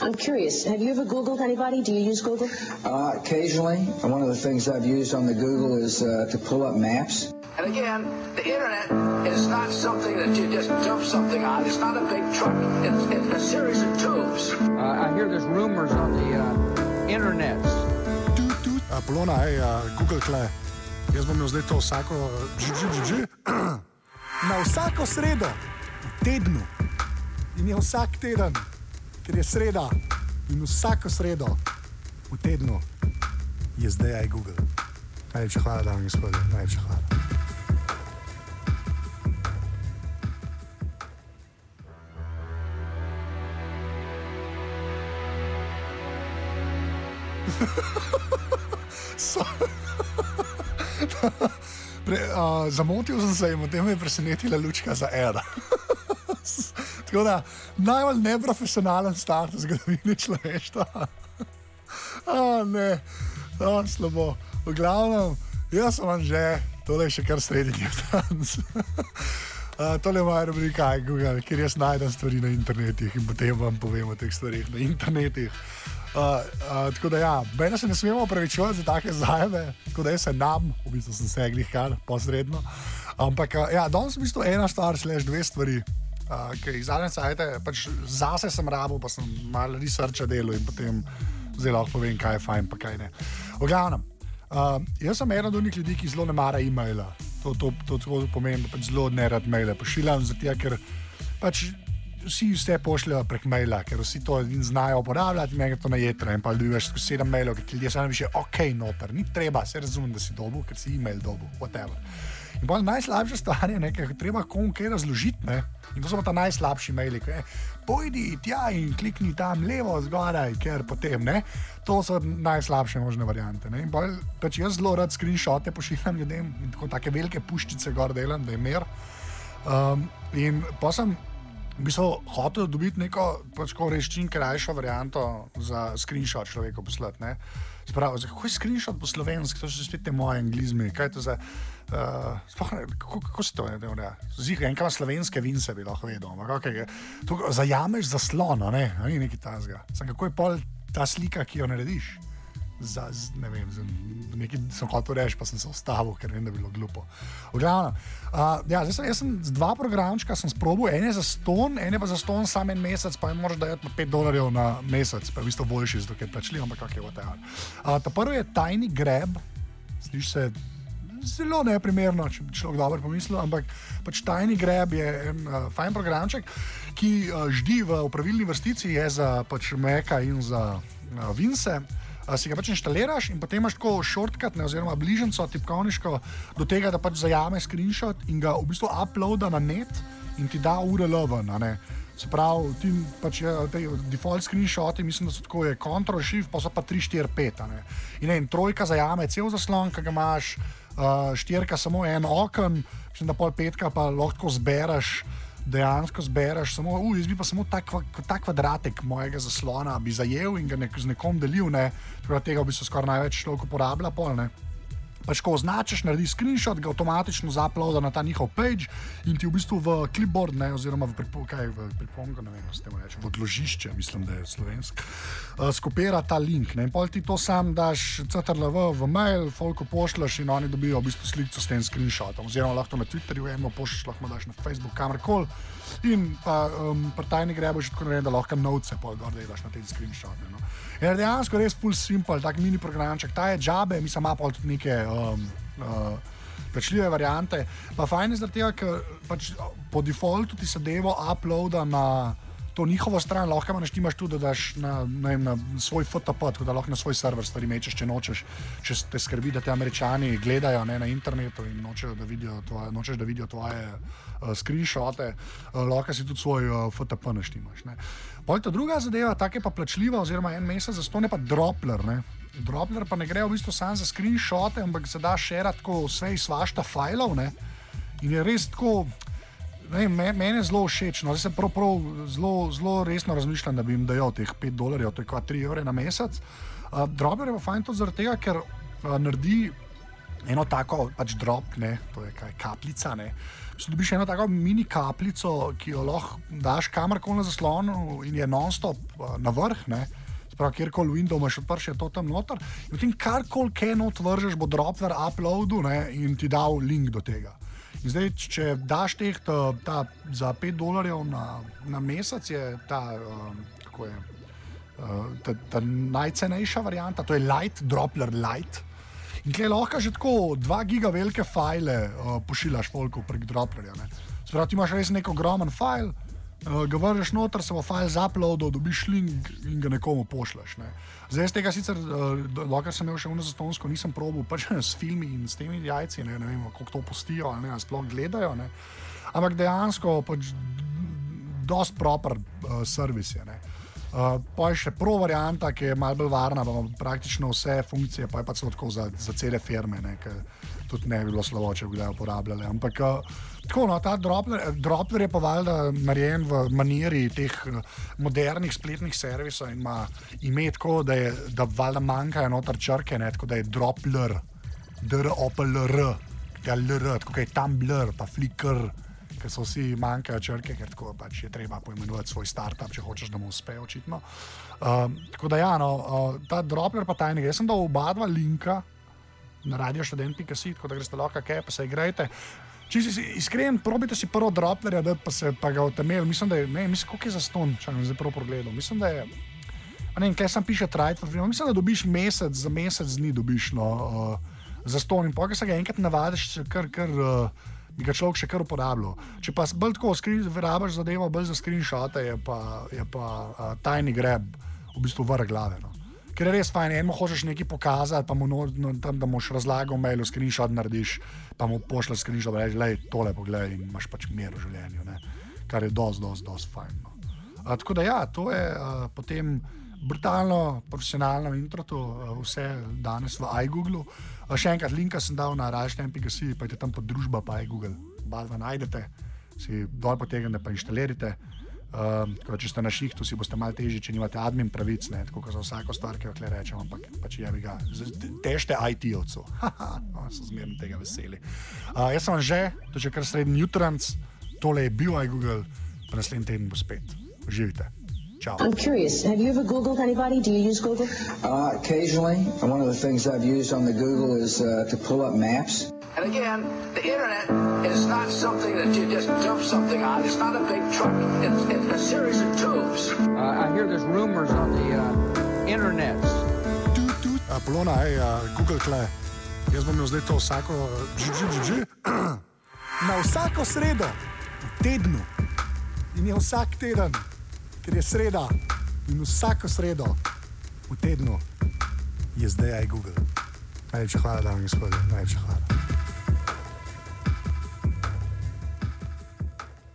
I'm curious. Have you ever Googled anybody? Do you use Google? Occasionally. One of the things I've used on the Google is to pull up maps. And again, the internet is not something that you just dump something on. It's not a big truck. It's a series of tubes. I hear there's rumors on the internet. Polona, Google kle. Jaz bom imel zdaj to vsako na vsako sredo v tednu. In je vsak teden, ker je sreda, in vsako sredo v tednu je zdaj Google. Najlepša hvala, dame in gospodje, najlepša hvala. Zamotil sem se in potem me je presenetila lučka za Era. Tako da, najbolj neprofesionalen start v zgodovini človeštva. Ne, slabo. V glavnem, jaz sem vam že, tole je še kar srednji vtanc. Tole je moja rubrika Google, kjer jaz najdem stvari na internetih in potem vam povem o teh stvarih na internetih. Tako da ja, mene se ne smemo opravičevati za take zajebe, tako da jaz se nam, v bistvu sem se glih kar posredno, ampak ja, danes v bistvu ena stvar / dve stvari, ki jih zadnje cajte, pač zase sem rabil, pa sem malo researcha delal in potem zdaj lahko povem, kaj je fajn, pa kaj ne. V glavnem, jaz sem eden od onih ljudi, ki zelo ne mara e-maila, to pomeni, da pač zelo ne rad maile pošiljam, zato ker pač vsi vse pošljajo prek maila, ker vsi to znajo uporabljati, meni to najetra in pa dobivaš skozi 7 mailov, ki ti ljudje sami piše, ok, noter, ni treba, se razumem, da si dobil, ker si e-mail dobil, whatever. In pa najslabša stvar je, ker treba komu kaj razložiti, ne, in to so pa ta najslabši maili, pojdi tja in klikni tam levo zgoraj, ker potem, ne, to so najslabše možne variante, ne, in pač jaz zelo rad screenshote pošiljam ljudem in tako take velike puščice gor delam, da je mer, in pa sem v bistvu hotel dobiti neko pač res čim krajšo varianto za screenshot človeku poslati, ne. Spravi, kako je screenshot po slovenski, to so spet te moje anglizme, kaj je to za, kako se to je, zihaj, enkrat slovenske vince bi lahko vedel, ampak to zajameš zaslon, ne, ni nekaj tazga. Sam kako je pol ta slika, ki jo narediš? Ne vem, nekaj sem hotel reči, pa sem se ustavil, ker vem, da bi bilo glupo. V glavnem, ja, zdaj sem z 2 programčka sem sprobil, en je za ston, en je pa za ston sam en mesec, pa moraš dajati na $5 na mesec, pa je v bistvu boljši, zato ker plačljiv, ampak kak je whatever. Ta prvi je Tiny Grab, sliši se zelo neprimerno, če bi človek dobro pomislil, ampak pač Tiny Grab je en fajn programček, ki ždi v pravilni vrstici, je za pač Maca in za Vince. Si ga pač inštaliraš in potem imaš tako shortcut, ne, oziroma bližnjico tipkovniško do tega, da pač zajame screenshot in ga v bistvu uploada na net in ti da URL ven, ne. Se pravi, ti pač te default screenshoti, mislim, da so tako je Ctrl-Shift, pa so pa 3, 4, 5, ne. In 3 zajame cel zaslon, ki ga imaš, 4 samo en oken, mislim, da pol 5 pa lahko zbereš, dejansko zbereš samo, jaz bi pa samo ta kvadratek mojega zaslona bi zajel in ga z nekom delil, ne, tako da tega v bistvu skoraj največ človek uporablja pol, ne. Pač ko označiš, naredi screenshot, ga avtomatično zaploada na ta njihov page in ti v bistvu v clipboard, ne, oziroma v pripongo, ne vem, s tem reče, v odložišče, mislim, da je slovensk, skopira ta link, ne, in pol ti to sam daš ctrl v mail, folku pošljaš in oni dobijo v bistvu slikco s tem screenshotom, oziroma lahko na Twitterju eno pošljaš, lahko daš na Facebook, kamorkoli in pa Tiny Grab že tako naredim, da lahko note pol gor delaš na tem screenshotu, no. In dejansko res full simple, tak mini programček, ta je džabe, mislim, ima pol tudi neke plačljive variante, pa fajn je zaradi tega, ker pač po defaultu ti se devo uploada na to njihovo stran, lahko imaš tudi, da daš na svoj FTP, tako da lahko na svoj server stvari mečeš, če nočeš, če te skrbi, da te Američani gledajo, ne, na internetu in nočeš, da vidijo tvoje screenshote, lahko si tudi svoj FTP naštimaš, ne. Pol ta druga zadeva, tak je pa plačljiva, oziroma en mesec za ston je pa Dropler, ne. Dropler pa ne gre v bistvu sam za screenshote, ampak se da šerat tako vse iz svašta fajlov, ne, in je res tako, ne, meni je zelo všeč, no, zdaj sem prav zelo resno razmišljam, da bi jim dajal teh $5, to je kva 3 evre na mesec. Dropler je pa fajn tudi zaradi tega, ker naredi eno tako pač drop, ne, to je kaj kapljica, ne, dobiš eno tako mini kapljico, ki jo lahko daš kamorkoli na zaslonu in je non-stop na vrh, ne. Sprav, kjerkoli Windows imaš odprt, je to tam noter. In potem karkoli kaj not vržeš, bo Dropler uploadu, ne, in ti dal link do tega. In zdaj, če daš teh za $5 na mesec, je kako je, ta najcenejša varianta, to je Lite, Dropler Lite. In tukaj lahko že tako 2 giga velike fajle pošiljaš folku prek Droplerja. Sprav, ti imaš res nek ogromen fajl, ga vržeš noter, se bo fajl zaploadal, dobiš link in ga nekomu pošljaš. Ne. Zdaj z tega sicer, dokler sem imel še zastonsko, nisem probal pač s filmi in s temi jajci, ne vem, koliko to pustijo ali ne, sploh gledajo, ne. Ampak dejansko pač dost proper servis je. Ne. Pa je še pro varianta, ki je malo bolj varna, pa ima praktično vse funkcije, pa je pa celo tako za cele firme, ne, ker tudi ne bi bilo slabo, če bi ga uporabljali. Ampak tako, no, ta Dropler je pa valjda narejen v maniri teh modernih spletnih servisov in ima ime tako, da valjda manjkajo noter črke, ne, tako da je Dropler, D-R-O-P-L-R, tako je Tumblr, pa Flickr, ker so vsi manjkajo črke, ker tako pač je treba poimenovati svoj startup, če hočeš, da mu uspe očitno. Tako da ja, no, ta Dropler pa tajnega. Jaz sem dal oba dva linka na radioštudent.si, tako da greste lahko kaj, pa se igrajte. Če si iskren, probite si prvo Droplerja, da pa ga otemel. Mislim, da je, ne, mislim, koliko je za ston, če sem zdaj prvo pogledal. Mislim, da je, ne vem, kaj sam piše Try for free, mislim, da dobiš za mesec dni dobiš, no, za ston in pokaj se ga enkrat navadiš, bi ga človek še kar uporabljal. Če pa bolj tako rabaš zadevo, bolj za screenshote, je pa Tiny Grab v bistvu vrh glave. No. Ker je res fajn, eno hočeš nekaj pokazati, pa mu tam, da moš razlagal v mailu, screenshot narediš, pa mu pošleš screenshot, reči, lej, tole poglej in imaš pač mir v življenju, ne. Kar je dost fajn. No. Tako da ja, to je potem brutalno, profesionalno introtu, vse danes v iGooglu. Še enkrat, linka sem dal na radioštudent.si, pa je tam pod družba pa iGoogle. Badva najdete, si dol potegnete, pa inštalirite. Če ste na šihtu, si boste malo težji, če nimate admin pravic, ne, tako kot za vsako stvar, ki jo tukaj rečem, ampak pač jebi ga, težte IT-ovcu. No, so zmerno tega veseli. Jaz sem že, to je kar sreden jutranc, tole je bil iGoogle, pa naslednji teden bo spet. Uživite. Ciao. I'm curious, have you ever Googled anybody? Do you use Google? Occasionally. One of the things I've used on the Google is to pull up maps. And again, the internet is not something that you just dump something on. It's not a big truck. It's a series of tubes. I hear there's rumors on the internet. Polona, Google kle. Jaz bom imel zdaj to vsako na vsako sredo v tednu. In je vsak teden, ker je sreda, in vsako sredo v tednu je zdaj Google. Najlepša hvala, dame in gospodje, najlepša hvala.